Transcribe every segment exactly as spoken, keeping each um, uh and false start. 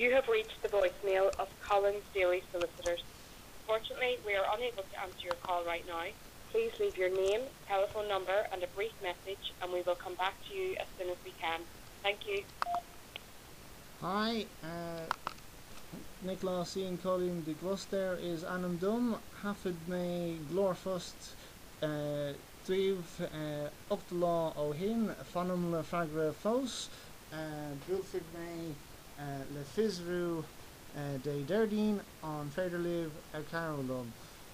You have reached the voicemail of Collins Daily Solicitors. Unfortunately, we are unable to answer your call right now. Please leave your name, telephone number and a brief message and we will come back to you as soon as we can. Thank you. Hi, uh, Nicola Ian Colin de Gloucester is Anam Dum, Hafid me Glorfust, uh, Dweeb, uh, Uchtala O'Hin, Fanum le Fagra Fos, uh, Bilfig me, uh, Le Fizru, uh, de Derdine, on Federliv, a Carolum.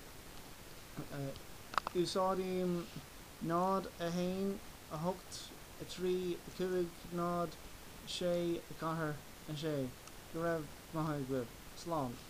Uh, Usadim, Nod, a Hain, a Hucht, a Tree, a Killig, Nod, Shay, a Cahar, and Shay. Garev, Mahai Grib. Slán.